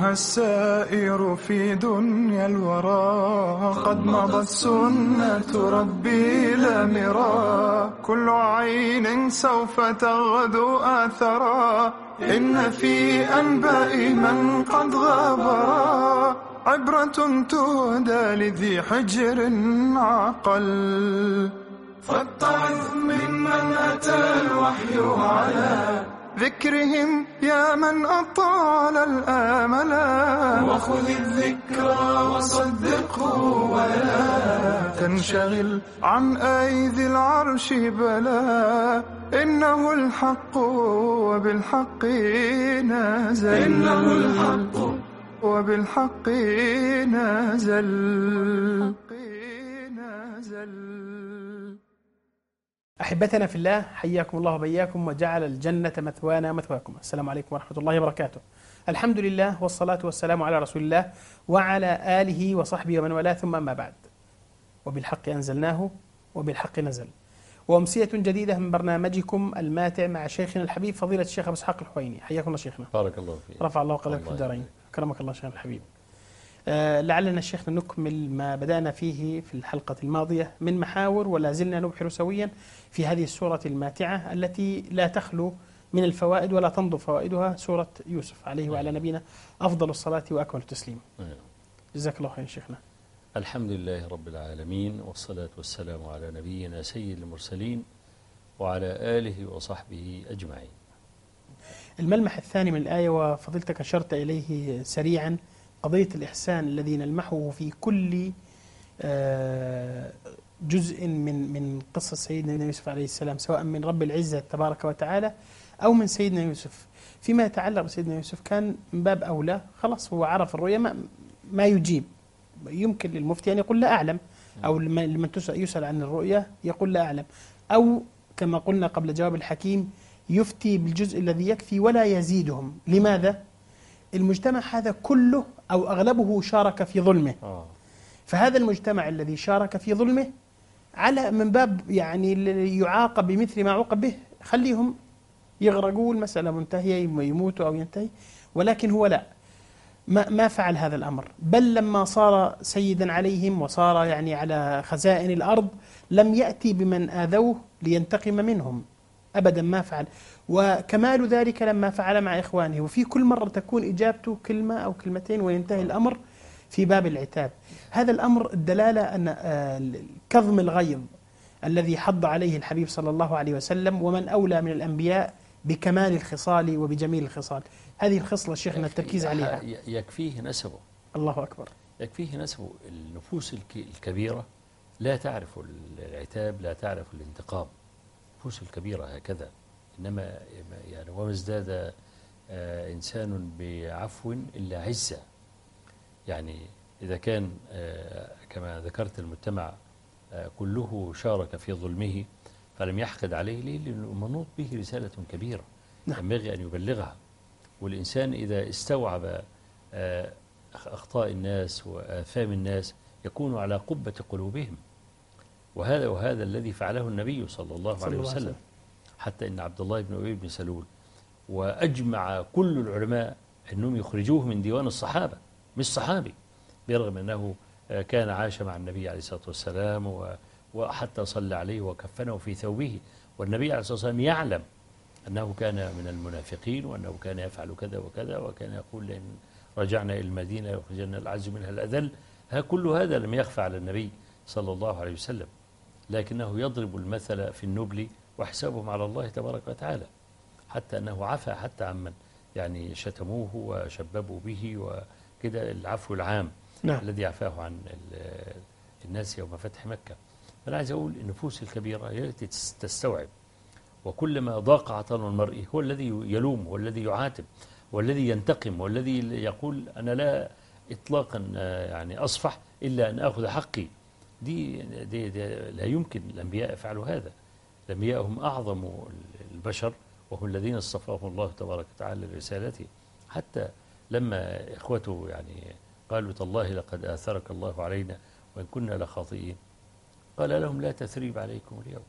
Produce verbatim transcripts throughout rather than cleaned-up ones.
أيها السائر في دنيا الورى، قد مضت سنة ربي لا مرى، كل عين سوف تغدو آثرا، إن في أنباء من قد غابرا عبرة تهدى لذي حجر عقل. فاتعظ ممن أتى الوحي على ذكرهم يا من أطال الآملا، وخذ الذكرى وصدقه ولا تنشغل عن أيدي العرش بلا، إنه الحق وبالحق نازل، إنه الحق وبالحق نازل. أحبتنا في الله، حياكم الله وبياكم وجعل الجنة مثوانا مثواكم. السلام عليكم ورحمة الله وبركاته. الحمد لله والصلاة والسلام على رسول الله وعلى آله وصحبه ومن والاه، ثم أما بعد. وبالحق أنزلناه وبالحق نزل. وأمسية جديدة من برنامجكم الماتع مع شيخنا الحبيب فضيلة الشيخ أبو إسحاق الحويني. حياكم الله شيخنا. بارك الله فيك. رفع الله قدرك في الدارين. كرمك الله شيخنا الحبيب. آه لعلنا الشيخنا نكمل ما بدأنا فيه في الحلقة الماضية من محاور، ولا زلنا نبحر سويا في هذه السورة الماتعة التي لا تخلو من الفوائد ولا تنضب فوائدها، سورة يوسف عليه وعلى نبينا أفضل الصلاة وأكمل التسليم. جزاك الله خير شيخنا. الحمد لله رب العالمين، والصلاة والسلام على نبينا سيد المرسلين وعلى آله وصحبه أجمعين. الملمح الثاني من الآية وفضيلتك أشرت إليه سريعا، قضية الإحسان الذي نلمحه في كل جزء من من قصة سيدنا يوسف عليه السلام، سواء من رب العزة تبارك وتعالى أو من سيدنا يوسف. فيما يتعلق بسيدنا يوسف كان من باب أولى، خلاص هو عرف الرؤيا ما, ما يجيب. يمكن للمفتي أن يقول لا أعلم، أو لمن يسأل عن الرؤيا يقول لا أعلم، أو كما قلنا قبل جواب الحكيم يفتي بالجزء الذي يكفي ولا يزيدهم. لماذا؟ المجتمع هذا كله أو أغلبه شارك في ظلمه، فهذا المجتمع الذي شارك في ظلمه على من باب يعني يعاقب بمثل ما عوقب به، خليهم يغرقوا، المسألة منتهية، يموتوا أو ينتهي. ولكن هو لا، ما ما فعل هذا الأمر، بل لما صار سيدا عليهم وصار يعني على خزائن الأرض لم يأتي بمن آذوه لينتقم منهم أبدا، ما فعل. وكمال ذلك لما فعل مع إخوانه، وفي كل مرة تكون إجابته كلمة أو كلمتين وينتهي الأمر في باب العتاب. هذا الأمر الدلالة أن كظم الغيظ الذي حض عليه الحبيب صلى الله عليه وسلم، ومن أولى من الأنبياء بكمال الخصال وبجميل الخصال. هذه الخصلة شيخنا التركيز عليها. يكفيه نسبه. الله أكبر. يكفيه نسبه. النفوس الكبيرة لا تعرف العتاب، لا تعرف الانتقام. النفوس الكبيرة هكذا. إنما يعني وما ازداد آه إنسان بعفو إلا عزة. يعني إذا كان آه كما ذكرت المجتمع آه كله شارك في ظلمه فلم يحقد عليه، ليه؟ لأنه منوط به رسالة كبيرة ينبغي أن يبلغها. والإنسان إذا استوعب آه أخطاء الناس وآثام الناس يكون على قبة قلوبهم، وهذا وهذا الذي فعله النبي صلى الله عليه وسلم. حتى إن عبد الله بن أبي بن سلول وأجمع كل العلماء أنهم يخرجوه من ديوان الصحابة، مش صحابي، برغم أنه كان عاش مع النبي عليه الصلاة والسلام وحتى صلى عليه وكفنه في ثوبه، والنبي عليه الصلاة والسلام يعلم أنه كان من المنافقين وأنه كان يفعل كذا وكذا، وكان يقول لئن رجعنا إلى المدينة يخرجن العز منها الأذل. ها كل هذا لم يخفى على النبي صلى الله عليه وسلم، لكنه يضرب المثل في النبل وحسابهم على الله تبارك وتعالى، حتى أنه عفى حتى عمن يعني شتموه وشببوا به وكده، العفو العام نعم. الذي عفاه عن الناس يوم فتح مكة. فأنا عايز أقول النفوس الكبيرة هي التي تستوعب، وكلما ضاق عطان المرء هو الذي يلوم والذي يعاتب والذي ينتقم والذي يقول أنا لا إطلاقا يعني أصفح إلا أن أخذ حقي. دي, دي, دي لا يمكن الأنبياء يفعلوا هذا. الأنبياء هم أعظم البشر، وهم الذين اصطفاهم الله تبارك وتعالى لرسالته. حتى لما إخوته يعني قالوا تالله لقد آثرك الله علينا وإن كنا لخاطئين، قال لهم لا تثريب عليكم اليوم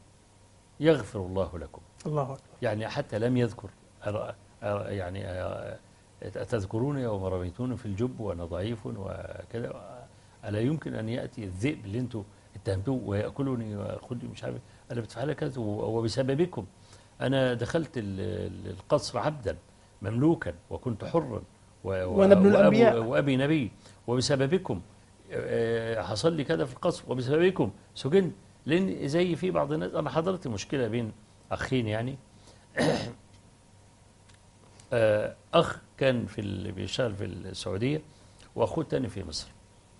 يغفر الله لكم. الله أكبر. يعني حتى لم يذكر يعني أتذكرون يوم رميتون في الجب وأنا ضعيف وكذا، ألا يمكن أن يأتي الذئب اللي أنتم اتهمتوه ويأكلني ويأخذني مش عارف، أنا بتفعل كذا وبسببكم أنا دخلت القصر عبدا مملوكا وكنت حرا وأنا ابن الأنبياء وأبي نبي، وبسببكم حصل لي كذا في القصر، وبسببكم سجنت. لأن زي في بعض الناس، أنا حضرت مشكلة بين أخين يعني أخ كان في بيشتغل في السعودية وأخوه الثاني في مصر،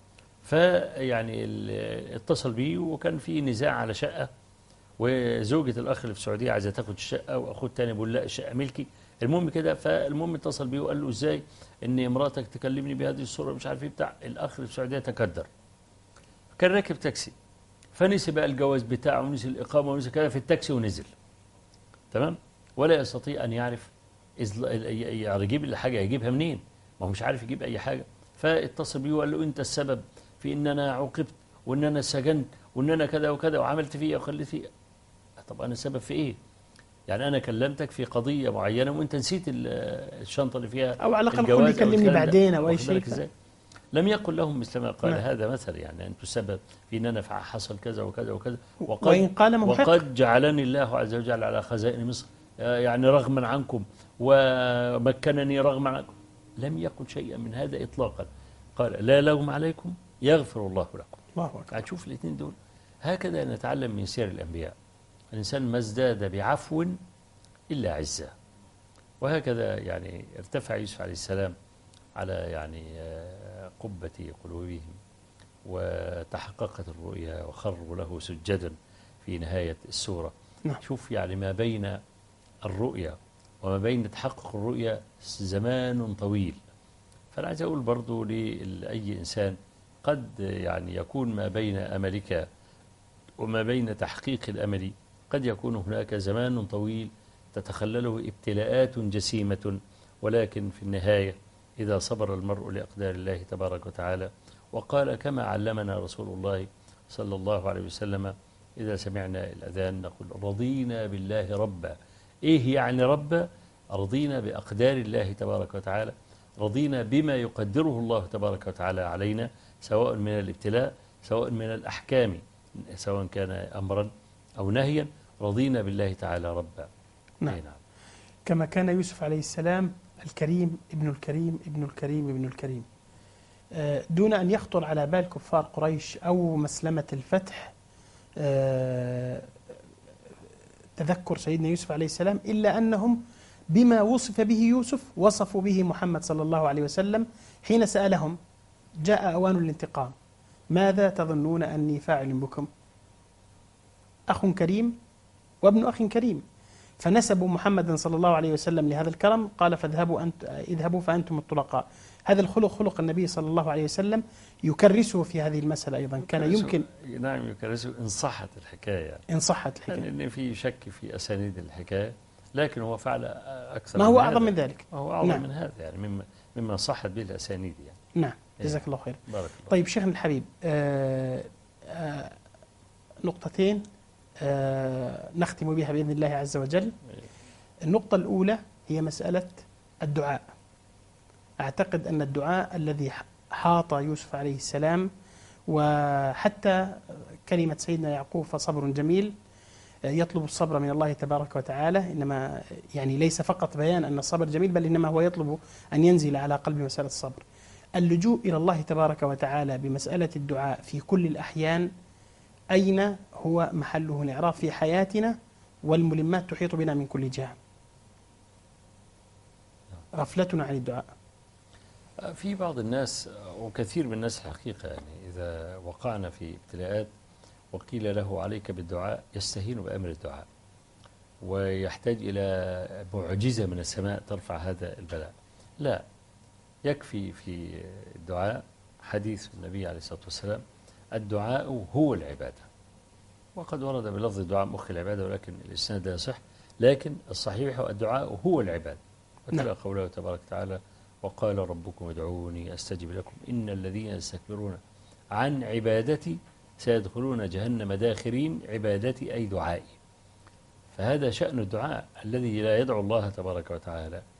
فيعني اتصل بيه وكان في نزاع على شقة، وزوجة الأخ اللي في السعودية عايزة تاخد الشقة وأخوه الثاني بيقول لا الشقة ملكي. المهم كده، فالمهم اتصل بيه وقال له إزاي إن مراتك تكلمني بهذه الصورة مش عارف إيه بتاع. الأخ اللي في السعودية تكدر، كان راكب تاكسي فنسي بقى الجواز بتاعه ونسي الإقامة ونسي كذا في التاكسي ونزل، تمام، ولا يستطيع أن يعرف يجيب الحاجة يجيبها منين، ما هو مش عارف يجيب أي حاجة. فاتصل بيه وقال له أنت السبب في إن أنا عوقبت وإن أنا سجنت وإن أنا كذا وكذا وعملت فيه وخليت فيه. طب أنا السبب في إيه؟ يعني أنا كلمتك في قضية معينة وأنت نسيت الشنطة اللي فيها أو على الأقل قل يكلمني بعدين أو أي شيء. لم يقل لهم مثل ما قال نعم. هذا مثل، يعني أنتم السبب في أن أنا حصل كذا وكذا وكذا، وقد, وإن قال ممحق. وقد جعلني الله عز وجل على خزائن مصر يعني رغما عنكم ومكنني رغما عنكم. لم يقل شيئا من هذا إطلاقا. قال لا لوم عليكم يغفر الله لكم. الله أكبر. يعني تشوف الاثنين دول. هكذا نتعلم من سير الأنبياء، الإنسان ما ازداد بعفو إلا عزة. وهكذا يعني ارتفع يوسف عليه السلام على يعني قبة قلوبهم وتحققت الرؤيا وخروا له سجدا في نهاية السورة. نعم. شوف يعني ما بين الرؤيا وما بين تحقق الرؤيا زمان طويل. فأنا عايز أقول برضو لأي إنسان قد يعني يكون ما بين أملك وما بين تحقيق الأمل قد يكون هناك زمان طويل تتخلله ابتلاءات جسيمة، ولكن في النهاية إذا صبر المرء لأقدار الله تبارك وتعالى وقال كما علمنا رسول الله صلى الله عليه وسلم إذا سمعنا الأذان نقول رضينا بالله ربا. إيه يعني ربا؟ رضينا بأقدار الله تبارك وتعالى، رضينا بما يقدره الله تبارك وتعالى علينا سواء من الابتلاء سواء من الأحكام سواء كان أمرا أو نهيا، رضينا بالله تعالى ربا. نعم. نعم. كما كان يوسف عليه السلام الكريم ابن الكريم ابن الكريم ابن الكريم، دون أن يخطر على بال كفار قريش أو مسلمة الفتح تذكر سيدنا يوسف عليه السلام، إلا أنهم بما وصف به يوسف وصفوا به محمد صلى الله عليه وسلم حين سألهم جاء أوان الانتقام ماذا تظنون أني فاعل بكم؟ أخ كريم وابن أخ كريم، فنسبوا محمدا صلى الله عليه وسلم لهذا الكرم. قال فاذهبوا أنت اذهبوا فأنتم الطلقاء. هذا الخلق خلق النبي صلى الله عليه وسلم يكرسه في هذه المسألة أيضا. كان يمكن نعم يكرسه إن صحت الحكاية، إن صحت الحكاية، لأن في شك في أسانيد الحكاية، لكن هو فعل أكثر ما هو من أعظم هذا. من ذلك، ما هو أعظم نعم. من هذا يعني مما مما صحت به الأسانيد يعني. نعم جزاك الله خير. بارك الله. طيب شيخنا الحبيب، آآ آآ نقطتين آآ نختم بها بإذن الله عز وجل. النقطة الأولى هي مسألة الدعاء. أعتقد أن الدعاء الذي حاط يوسف عليه السلام وحتى كلمة سيدنا يعقوب فصبر جميل يطلب الصبر من الله تبارك وتعالى، إنما يعني ليس فقط بيان أن الصبر جميل بل إنما هو يطلب أن ينزل على قلب مسألة الصبر. اللجوء إلى الله تبارك وتعالى بمسألة الدعاء في كل الأحيان أين هو محله الإعراب في حياتنا والملمات تحيط بنا من كل جهة؟ غفلتنا عن الدعاء. في بعض الناس وكثير من الناس الحقيقة يعني إذا وقعنا في ابتلاءات وقيل له عليك بالدعاء يستهين بأمر الدعاء ويحتاج إلى معجزة من السماء ترفع هذا البلاء. لا، يكفي في الدعاء حديث النبي عليه الصلاة والسلام الدعاء هو العبادة، وقد ورد بلفظ الدعاء مخ العبادة ولكن الإسناد لا يصح، لكن الصحيح الدعاء هو العبادة. وتلا قوله تبارك وتعالى وقال ربكم ادعوني أستجب لكم إن الذين يستكبرون عن عبادتي سيدخلون جهنم داخرين. عبادتي أي دعائي. فهذا شأن الدعاء الذي لا يدعو الله تبارك وتعالى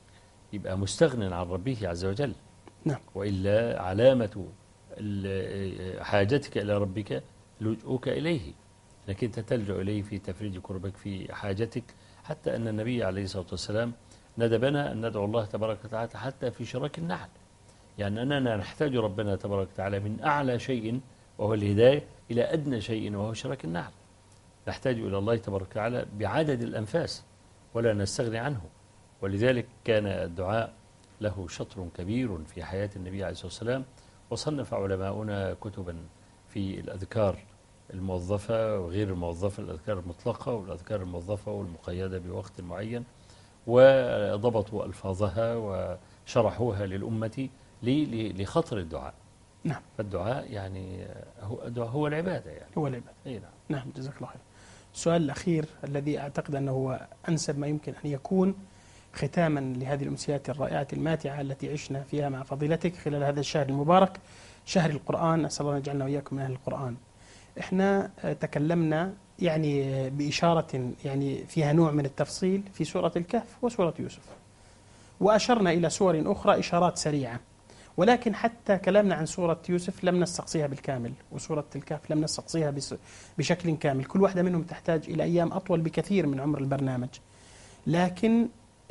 يبقى مستغن عن ربه عز وجل. نعم. وإلا علامة ال- حاجتك إلى ربك لجوءك إليه، أنك أنت تلجأ إليه في تفريج كربك في حاجتك، حتى أن النبي عليه الصلاة والسلام ندبنا أن ندعو الله تبارك وتعالى حتى في شراك النعل، يعني أننا نحتاج ربنا تبارك وتعالى من أعلى شيء وهو الهداية إلى أدنى شيء وهو شراك النعل. نحتاج إلى الله تبارك وتعالى بعدد الأنفاس ولا نستغني عنه. ولذلك كان الدعاء له شطر كبير في حياة النبي عليه الصلاة والسلام، وصنف علماؤنا كتبا في الأذكار الموظفة وغير الموظفة، الأذكار المطلقة والأذكار الموظفة والمقيدة بوقت معين، وضبطوا ألفاظها وشرحوها للأمة لخطر الدعاء. نعم. فالدعاء يعني هو هو العبادة يعني. هو العبادة. أي نعم. نعم، جزاك الله خير. السؤال الأخير الذي أعتقد أنه هو أنسب ما يمكن أن يكون ختاما لهذه الأمسيات الرائعة الماتعة التي عشنا فيها مع فضيلتك خلال هذا الشهر المبارك، شهر القرآن. أسأل الله أن يجعلنا وإياكم من أهل القرآن. إحنا تكلمنا يعني بإشارة يعني فيها نوع من التفصيل في سورة الكهف وسورة يوسف، وأشرنا إلى سور أخرى إشارات سريعة، ولكن حتى كلامنا عن سورة يوسف لم نستقصيها بالكامل، وسورة الكهف لم نستقصيها بشكل كامل. كل واحدة منهم تحتاج إلى أيام أطول بكثير من عمر البرنامج. لكن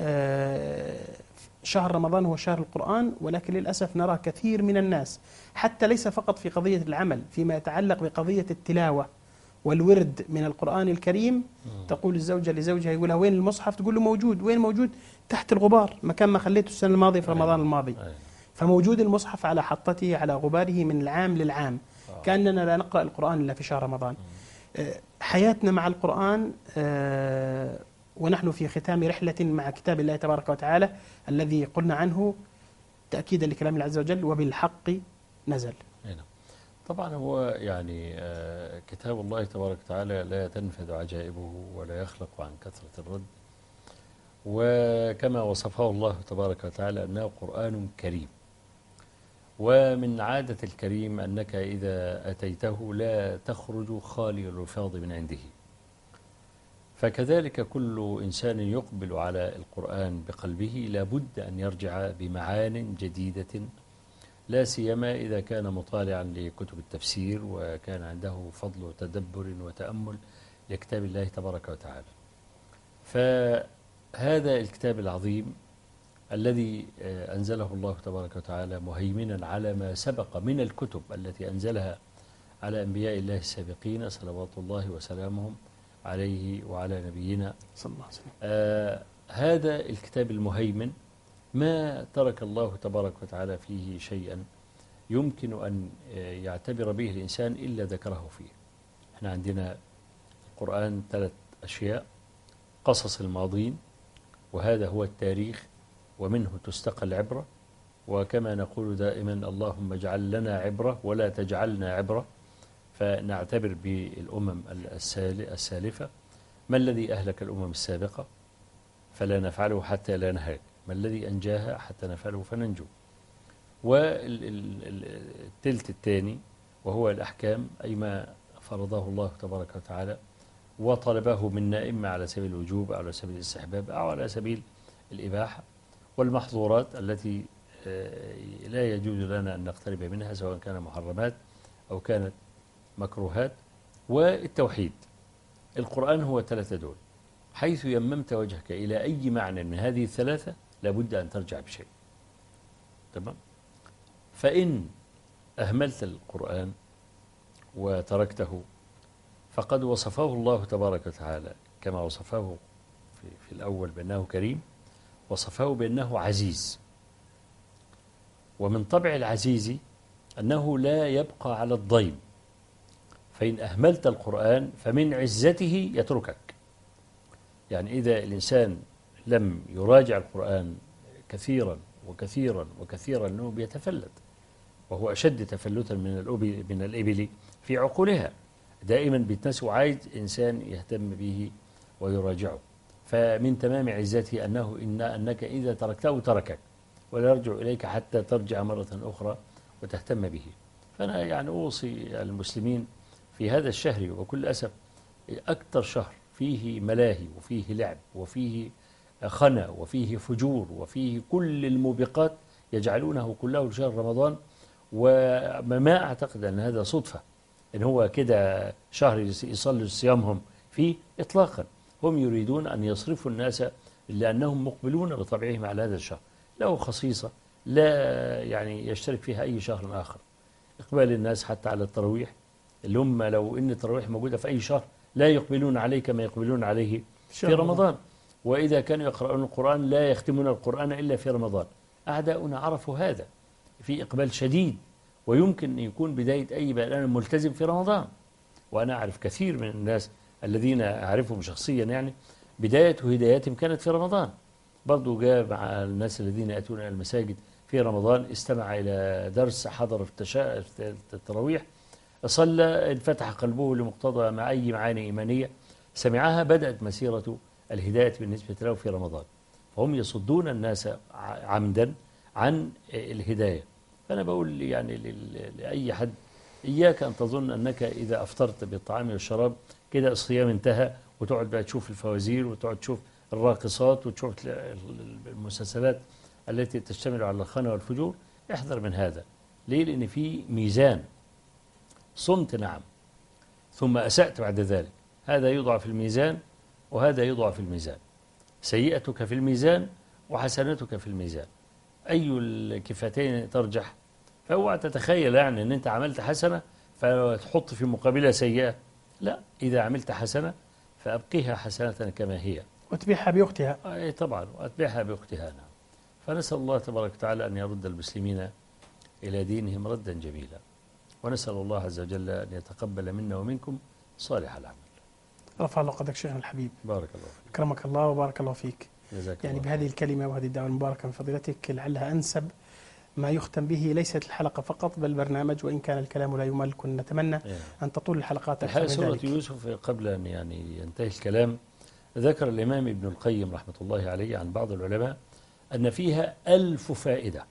شهر رمضان هو شهر القرآن، ولكن للأسف نرى كثير من الناس حتى ليس فقط في قضية العمل، فيما يتعلق بقضية التلاوة والورد من القرآن الكريم. تقول الزوجة لزوجها، يقولها وين المصحف؟ تقول له موجود. وين موجود؟ تحت الغبار، مكان ما خليته السنة الماضية في رمضان الماضي. فموجود المصحف على حطته على غباره من العام للعام، كأننا لا نقرأ القرآن إلا في شهر رمضان. حياتنا مع القرآن ونحن في ختام رحلة مع كتاب الله تبارك وتعالى الذي قلنا عنه تأكيدا لكلام الله عز وجل وبالحق نزل. طبعا هو يعني كتاب الله تبارك وتعالى لا تنفذ عجائبه ولا يخلق عن كثرة الرد، وكما وصفه الله تبارك وتعالى أنه قرآن كريم. ومن عادة الكريم أنك إذا أتيته لا تخرج خالي الرفاض من عنده، فكذلك كل إنسان يقبل على القرآن بقلبه لابد أن يرجع بمعان جديدة، لا سيما إذا كان مطالعا لكتب التفسير وكان عنده فضل تدبر وتأمل لكتاب الله تبارك وتعالى. فهذا الكتاب العظيم الذي أنزله الله تبارك وتعالى مهيمنا على ما سبق من الكتب التي أنزلها على أنبياء الله السابقين صلوات الله وسلامهم عليه وعلى نبينا صلى الله عليه وسلم. آه هذا الكتاب المهيمن ما ترك الله تبارك وتعالى فيه شيئا يمكن أن يعتبر به الإنسان إلا ذكره فيه. احنا عندنا القرآن ثلاث أشياء: قصص الماضين، وهذا هو التاريخ ومنه تستقى العبرة، وكما نقول دائما اللهم اجعل لنا عبرة ولا تجعلنا عبرة، فنعتبر بالأمم السالفة. ما الذي أهلك الأمم السابقة فلا نفعله حتى لا نهلك، ما الذي أنجاها حتى نفعله فننجو. والتلت الثاني وهو الأحكام، أي ما فرضه الله تبارك وتعالى وطلبه منا إما على سبيل الوجوب أو على سبيل الاستحباب أو على سبيل الإباحة، والمحظورات التي لا يجوز لنا أن نقترب منها سواء كان محرمات أو كانت مكروهات، والتوحيد. القرآن هو ثلاثة دول، حيث يممت وجهك إلى أي معنى من هذه الثلاثة لابد أن ترجع بشيء. تمام؟ فإن أهملت القرآن وتركته فقد وصفه الله تبارك وتعالى كما وصفه في, في الأول بأنه كريم، وصفه بأنه عزيز. ومن طبع العزيز أنه لا يبقى على الضيم، فإن أهملت القرآن فمن عزته يتركك. يعني إذا الإنسان لم يراجع القرآن كثيرا وكثيرا وكثيرا أنه بيتفلت، وهو أشد تفلتا من الأبل من الإبل في عقولها، دائما بيتنسى وعايز إنسان يهتم به ويراجعه. فمن تمام عزته أنه إن أنك إذا تركته تركك ولا يرجع إليك حتى ترجع مرة أخرى وتهتم به. فأنا يعني أوصي المسلمين في هذا الشهر، وكل أسف أكثر شهر فيه ملاهي وفيه لعب وفيه خنا وفيه فجور وفيه كل الموبقات يجعلونه كله لشهر رمضان. وما أعتقد أن هذا صدفة إن هو كده شهر يصلي صيامهم فيه إطلاقا. هم يريدون أن يصرفوا الناس لأنهم مقبلون بطبعهم على هذا الشهر، له خصيصة لا يعني يشترك فيها أي شهر آخر. إقبال الناس حتى على التراويح اللي هم لو إن التراويح موجودة في أي شهر لا يقبلون عليه كما يقبلون عليه في رمضان. وإذا كانوا يقرؤون القرآن لا يختمون القرآن إلا في رمضان. أعداؤنا عرفوا هذا، في إقبال شديد، ويمكن أن يكون بداية أي بيان ملتزم في رمضان. وأنا أعرف كثير من الناس الذين أعرفهم شخصيا يعني بداية هداياتهم كانت في رمضان. برضو جاء مع الناس الذين يأتون إلى المساجد في رمضان، استمع إلى درس، حضر في التراويح، صلى، انفتح قلبه لمقتضى مع أي معاني إيمانية سمعها، بدأت مسيرة الهداية بالنسبة له في رمضان. فهم يصدون الناس عمدا عن الهداية. فأنا بقول يعني لأي حد إياك أن تظن أنك إذا أفطرت بالطعام والشراب كده الصيام انتهى، وتقعد بقى تشوف الفوازير وتقعد تشوف الراقصات وتشوف المسلسلات التي تشتمل على الخنا والفجور. احذر من هذا. ليه؟ لأن في ميزان. صمت نعم ثم أسأت بعد ذلك، هذا يوضع في الميزان وهذا يوضع في الميزان. سيئتك في الميزان وحسنتك في الميزان، أي الكفتين ترجح؟ فاوعى تتخيل يعني أن أنت عملت حسنة فتحط في مقابلها سيئة. لا، إذا عملت حسنة فأبقيها حسنة كما هي واتبعها بأختها. أي طبعا، وأتبعها بأختها. نعم. فنسأل الله تبارك وتعالى أن يرد المسلمين إلى دينهم ردا جميلا، ونسأل الله عز وجل أن يتقبل منا ومنكم صالح العمل. رفع الله قدرك شيخنا الحبيب، بارك الله فيك، أكرمك الله وبارك الله فيك. جزاك يعني الله بهذه الكلمة وهذه الدعوة المباركة من فضيلتك لعلها أنسب ما يختم به، ليست الحلقة فقط بل برنامج، وإن كان الكلام لا يمل. كنا نتمنى يعني. أن تطول الحلقات أكثر الحقيقة من ذلك. سورة يوسف قبل أن يعني ينتهي الكلام، ذكر الإمام ابن القيم رحمة الله عليه عن بعض العلماء أن فيها ألف فائدة.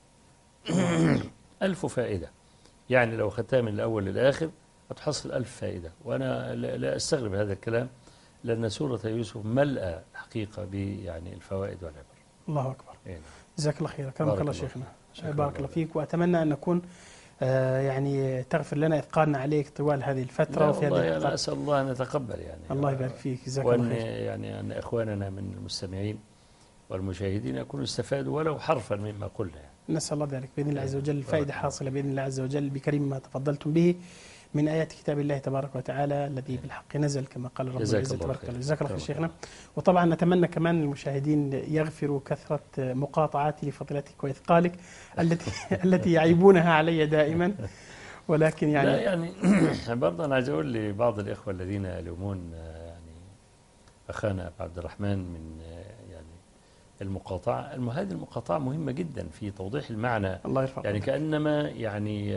ألف فائدة، يعني لو أخذتها من الأول للآخر هتحصل ألف فائدة. وأنا لا أستغرب هذا الكلام، لأن سورة يوسف ملأى الحقيقة يعني الفوائد والعبر. الله أكبر. إيه. جزاك الله خير، أكرمك الله شيخنا، بارك الله الله فيك. وأتمنى أن نكون آه يعني تغفر لنا إثقالنا عليك طوال هذه الفترة وفي هذه الحلقات. الحلقات. أسأل الله أن يتقبل يعني. الله يبارك فيك، جزاك الله وأن خير. يعني أن إخواننا من المستمعين والمشاهدين يكونوا استفادوا ولو حرفا مما قلنا يعني. نسأل الله ذلك بإذن الله عز وجل، فائدة حاصلة بإذن الله عز وجل بكريم ما تفضلتم به من آيات كتاب الله تبارك وتعالى الذي بالحق نزل كما قال رب العزة تبارك وتعالى. جزاك الله خير شيخنا. وطبعا نتمنى كمان المشاهدين يغفروا كثرة مقاطعاتي لفضيلتك وإثقالك التي التي يعيبونها علي دائما، ولكن يعني لا يعني برضه أنا عايز أقول لبعض الإخوة الذين يلومون يعني أخانا أبو عبد الرحمن من يعني المقاطعة، هذه المقاطعة مهمة جدا في توضيح المعنى. الله يرفع يعني كأنما يعني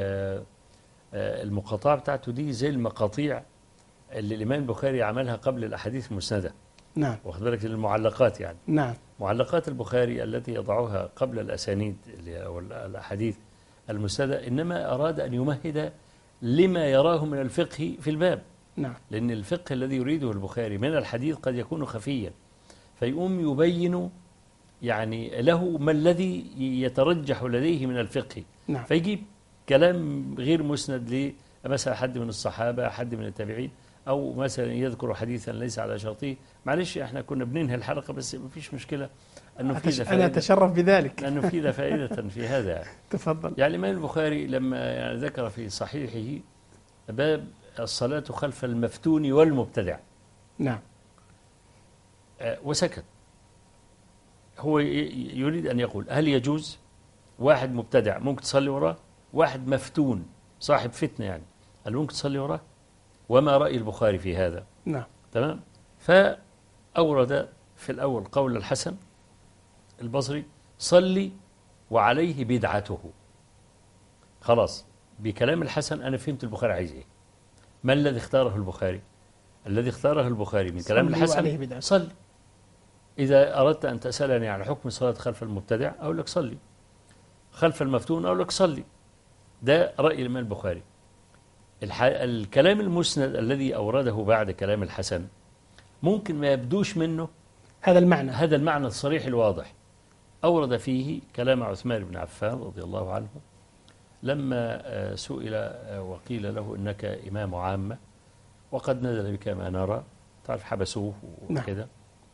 المقاطعة بتاعته دي زي المقاطيع اللي الإمام البخاري عملها قبل الأحاديث المسندة. نعم. واخد بالك المعلقات يعني. نعم. معلقات البخاري التي يضعها قبل الأسانيد أو الأحاديث المسندة، إنما أراد أن يمهد لما يراه من الفقه في الباب. نعم. لأن الفقه الذي يريده البخاري من الحديث قد يكون خفيا، فيقوم يبين يعني له ما الذي يترجح لديه من الفقه. نعم. فيجيب كلام غير مسند لمثلا حد من الصحابة، حد من التابعين، أو مثلا يذكر حديثا ليس على شرطه. معلش احنا كنا بننهي الحلقة بس ما فيش مشكلة أن نفيد فائدة. أنا أتشرف بذلك. أن نفيد فائدة في هذا. تفضل. يعني الإمام البخاري لما يعني ذكر في صحيحه باب الصلاة خلف المفتون والمبتدع. نعم. وسكت. هو يريد أن يقول هل يجوز واحد مبتدع ممكن تصلي وراه، واحد مفتون صاحب فتنة يعني هل ممكن تصلي وراه؟ وما رأي البخاري في هذا؟ نعم. تمام. فأورد في الأول قول الحسن البصري صلي وعليه بدعته. خلاص بكلام الحسن أنا فهمت البخاري عايز إيه. ما الذي اختاره البخاري؟ الذي اختاره البخاري من كلام الحسن صلي. إذا أردت أن تسألني عن حكم الصلاة خلف المبتدع أقول لك صلي، خلف المفتون أقول لك صلي. ده رأي الإمام البخاري. الكلام المسند الذي أورده بعد كلام الحسن ممكن ما يبدوش منه هذا المعنى هذا المعنى الصريح الواضح. أورد فيه كلام عثمان بن عفان رضي الله عنه لما سئل وقيل له إنك إمام عامة وقد نزل بك ما نرى، تعرف حبسوه وكذا،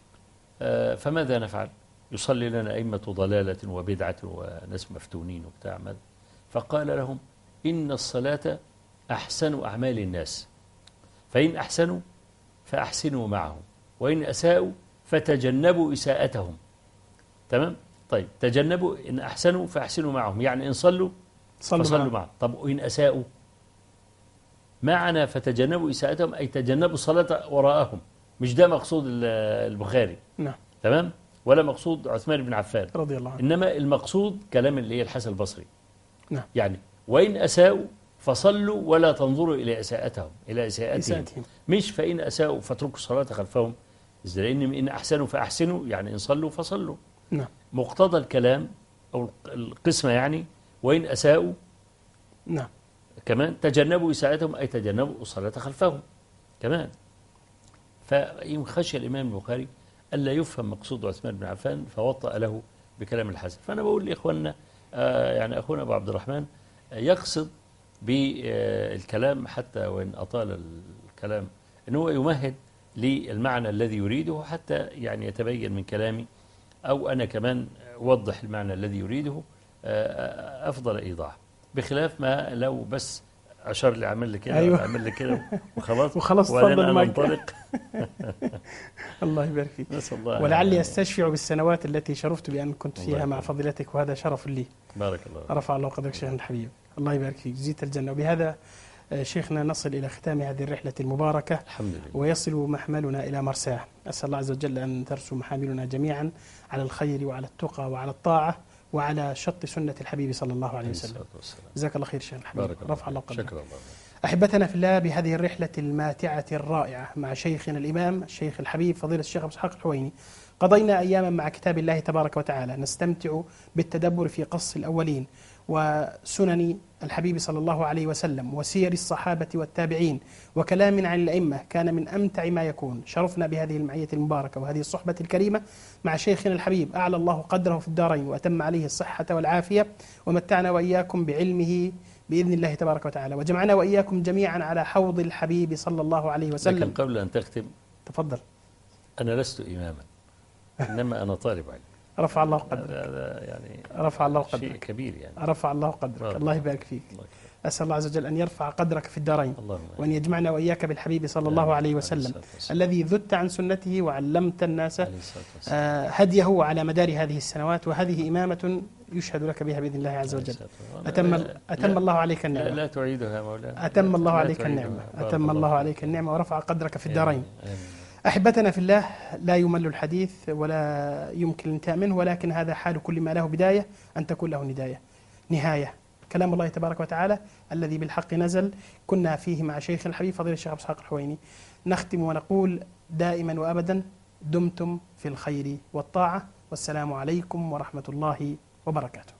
فماذا نفعل؟ يصلي لنا أئمة ضلالة وبدعة وناس مفتونين وبتاع ماذا؟ فقال لهم إن الصلاة أحسن أعمال الناس، فإن أحسنوا فأحسنوا معهم، وإن أساءوا فتجنبوا إساءتهم. تمام؟ طيب تجنبوا، إن أحسنوا فأحسنوا معهم، يعني إن صلوا فصلوا معهم. طب وإن أساءوا؟ معنى فتجنبوا إساءتهم أي تجنبوا الصلاة وراءهم، مش ده مقصود البخاري. نعم. تمام؟ ولا مقصود عثمان بن عفان رضي الله عنه، إنما المقصود كلام اللي هي الحسن البصري. نعم. يعني وإن أساءوا فصلوا ولا تنظروا إلى إساءتهم إلى إساءتهم إساءتهم. مش فإن أساءوا فاتركوا الصلاة خلفهم، لأن إن أحسنوا فأحسنوا يعني إن صلوا فصلوا. نعم. مقتضى الكلام أو القسمة يعني وإن أساءوا نعم كمان تجنبوا إساءتهم أي تجنبوا الصلاة خلفهم كمان. فإن خشي الإمام البخاري ألا يفهم مقصود عثمان بن عفان فوطأ له بكلام الحسن. فأنا بقول لإخواننا آه يعني أخونا أبو عبد الرحمن آه يقصد بالكلام حتى وإن أطال الكلام أنه يمهد للمعنى الذي يريده حتى يعني يتبين من كلامي أو أنا كمان أوضح المعنى الذي يريده آه أفضل إيضاح، بخلاف ما لو بس أشار لي عمل لي كده أيوة. عمل لي كده وخلاص وخلاص وبعدين تفضل أنا معك. انطلق. الله يبارك فيك. نسأل الله ولعلي يعني أستشفع بالسنوات التي شرفت بأن كنت الله فيها مع يبارك. فضيلتك، وهذا شرف لي. بارك الله. رفع الله قدرك شيخنا الحبيب، الله يبارك فيك، جزيت الجنة. وبهذا آه، شيخنا نصل إلى ختام هذه الرحلة المباركة الحمد لله. ويصل محملنا إلى مرساه. أسأل الله عز وجل أن ترسو محاملنا جميعا على الخير وعلى التقى وعلى الطاعة وعلى شط سنة الحبيب صلى الله عليه وسلم. جزاك الله خير شيخنا الحبيب، بارك الله. رفع الله قدرك. شكرا الله. أحبتنا في الله، بهذه الرحلة الماتعة الرائعة مع شيخنا الإمام الشيخ الحبيب فضيلة الشيخ أبو إسحاق الحويني قضينا أياما مع كتاب الله تبارك وتعالى نستمتع بالتدبر في قص الأولين وسنن الحبيب صلى الله عليه وسلم وسير الصحابة والتابعين وكلام عن الأئمة، كان من أمتع ما يكون. شرفنا بهذه المعية المباركة وهذه الصحبة الكريمة مع شيخنا الحبيب، أعلى الله قدره في الدارين وأتم عليه الصحة والعافية، ومتعنا وإياكم بعلمه بإذن الله تبارك وتعالى، وجمعنا وإياكم جميعا على حوض الحبيب صلى الله عليه وسلم. لكن قبل أن تختم تفضل. أنا لست إماما إنما أنا طالب علم. رفع الله قدرك. هذا يعني رفع الله شيء قدرك. كبير يعني. رفع الله قدرك. بارك الله يبارك فيك. الله. أسأل الله عز وجل أن يرفع قدرك في الدارين، اللهم وأن يجمعنا وإياك بالحبيب صلى الله عليه وسلم الذي ذدت عن سنته وعلمت الناس عليه الصلاة والسلام. آه، هديه على مدار هذه السنوات، وهذه إمامة يشهد لك بها بإذن الله عز وجل. أتم, أتم الله عليك لا, النعمة. لا تعيدها يا مولانا. أتم الله لا عليك تعيدها. النعمة. بارك أتم الله فيك. عليك النعمة ورفع قدرك في الدارين. آمين. أحبتنا في الله، لا يمل الحديث ولا يمكن الانتهاء منه، ولكن هذا حال كل ما له بداية أن تكون له نداية نهاية. كلام الله تبارك وتعالى الذي بالحق نزل، كنا فيه مع شيخ الحبيب فضيلة الشيخ أبو إسحاق الحويني. نختم ونقول دائما وأبدا دمتم في الخير والطاعة، والسلام عليكم ورحمة الله وبركاته.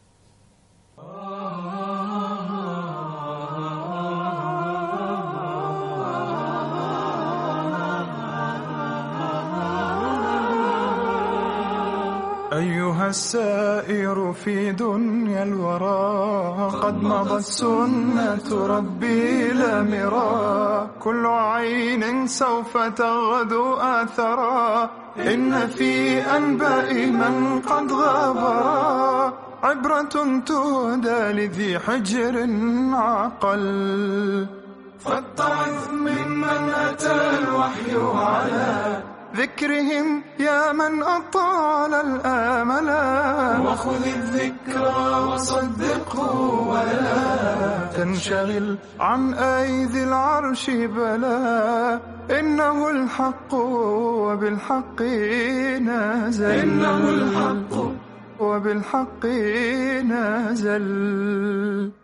أيها السائر في دنيا الورى قد مضت سنة ربي لا مرى، كل عين سوف تغدو آثرا، إن في أنباء من قد غابرا عبرة تهدى لذي حجر عقل، فاتعظ ممن أتى الوحي على ذكرهم يا من أطال الآملا، وخذ الذكرى وصدقه ولا تنشغل عن أيدي العرش بلا، إنه الحق وبالحق نازل، إنه الحق وبالحق نازل.